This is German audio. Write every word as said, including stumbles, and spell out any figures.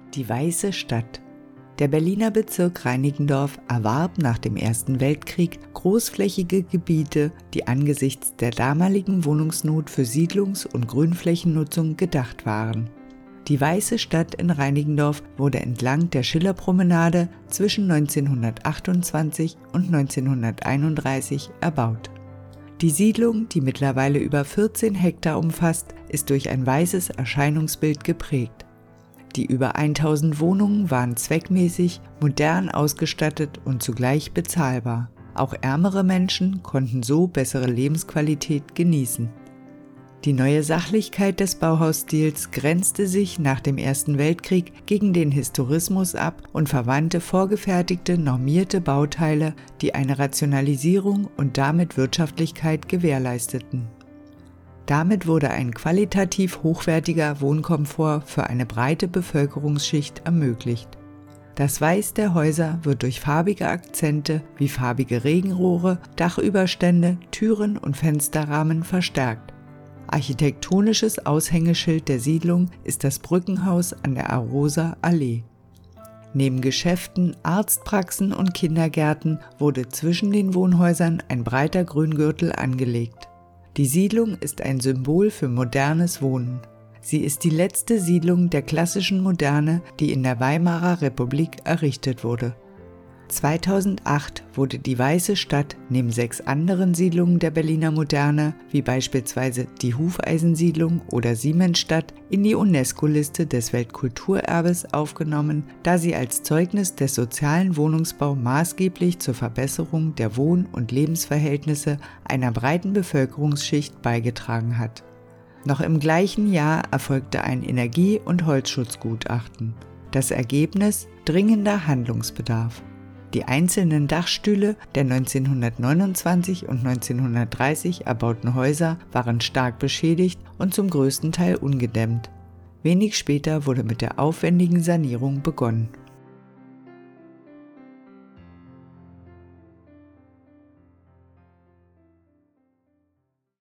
Die Weiße Stadt. Der Berliner Bezirk Reinickendorf erwarb nach dem Ersten Weltkrieg großflächige Gebiete, die angesichts der damaligen Wohnungsnot für Siedlungs- und Grünflächennutzung gedacht waren. Die Weiße Stadt in Reinickendorf wurde entlang der Schillerpromenade zwischen neunzehnhundertachtundzwanzig und neunzehnhunderteinunddreißig erbaut. Die Siedlung, die mittlerweile über vierzehn Hektar umfasst, ist durch ein weißes Erscheinungsbild geprägt. Die über tausend Wohnungen waren zweckmäßig, modern ausgestattet und zugleich bezahlbar. Auch ärmere Menschen konnten so bessere Lebensqualität genießen. Die neue Sachlichkeit des Bauhausstils grenzte sich nach dem Ersten Weltkrieg gegen den Historismus ab und verwandte vorgefertigte, normierte Bauteile, die eine Rationalisierung und damit Wirtschaftlichkeit gewährleisteten. Damit wurde ein qualitativ hochwertiger Wohnkomfort für eine breite Bevölkerungsschicht ermöglicht. Das Weiß der Häuser wird durch farbige Akzente wie farbige Regenrohre, Dachüberstände, Türen und Fensterrahmen verstärkt. Architektonisches Aushängeschild der Siedlung ist das Brückenhaus an der Aroser Allee. Neben Geschäften, Arztpraxen und Kindergärten wurde zwischen den Wohnhäusern ein breiter Grüngürtel angelegt. Die Siedlung ist ein Symbol für modernes Wohnen. Sie ist die letzte Siedlung der klassischen Moderne, die in der Weimarer Republik errichtet wurde. zweitausendacht wurde die Weiße Stadt neben sechs anderen Siedlungen der Berliner Moderne, wie beispielsweise die Hufeisensiedlung oder Siemensstadt, in die UNESCO-Liste des Weltkulturerbes aufgenommen, da sie als Zeugnis des sozialen Wohnungsbaus maßgeblich zur Verbesserung der Wohn- und Lebensverhältnisse einer breiten Bevölkerungsschicht beigetragen hat. Noch im gleichen Jahr erfolgte ein Energie- und Holzschutzgutachten. Das Ergebnis: dringender Handlungsbedarf. Die einzelnen Dachstühle der neunzehnhundertneunundzwanzig und neunzehnhundertdreißig erbauten Häuser waren stark beschädigt und zum größten Teil ungedämmt. Wenig später wurde mit der aufwendigen Sanierung begonnen.